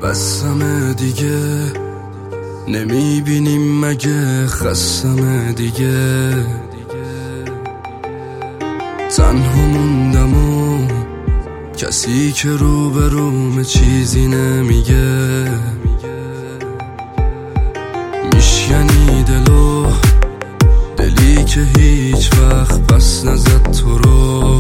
بسمه دیگه، نمیبینیم مگه خستمه دیگه. تنها موندم و کسی که روبرومه چیزی نمیگه. میشکنی دلی که هیچ وقت پس نزد تو رو.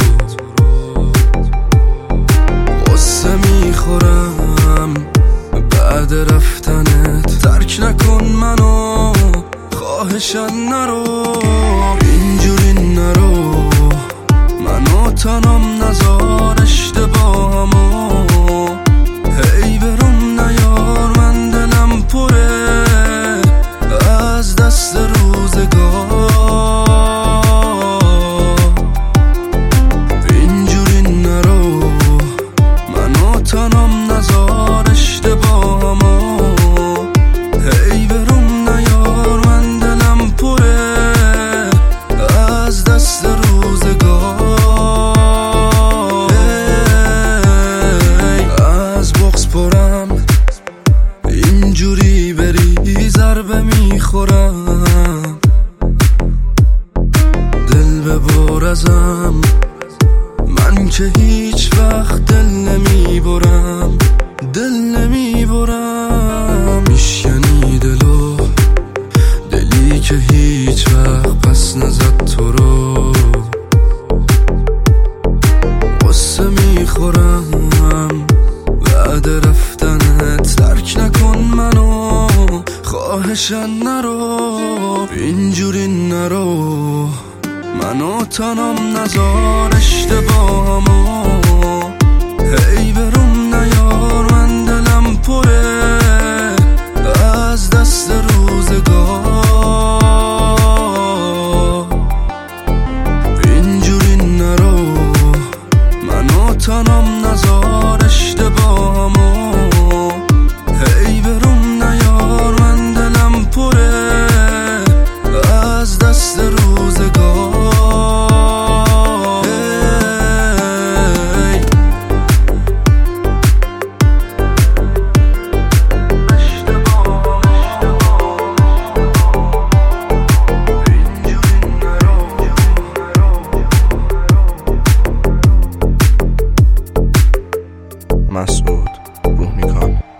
غصه میخورم بعد رفتنت، ترک نکن منو خواهشن نرو. اینجوری نرو، منو تنم نزار اشتباهمو. هی برم نیار، من دلم پره از دست روزگار. اینجوری نرو، منو تنم نزار اشتباهمو. هی برم نیار، من دلم پره از دست روزگار. از بغض پرم، اینجوری بری ضربه میخورم. دل ببر ازم، من که هیچ وقت دل نمیبرم. میشکنی دلی که هیچ وقت پس نزد تو رو. غصه میخورم بعد رفتنت، ترک نکن منو خواهشن نرو. اینجوری نرو، منو تنم نزار اشتباهمو. هی برم نیار، من دلم پره از دست روزگار. اینجوری نرو، منو تنم نزار اشتباهمو. هی برم نیار، من دلم پره از دست روزگار. مسعود روح میکن.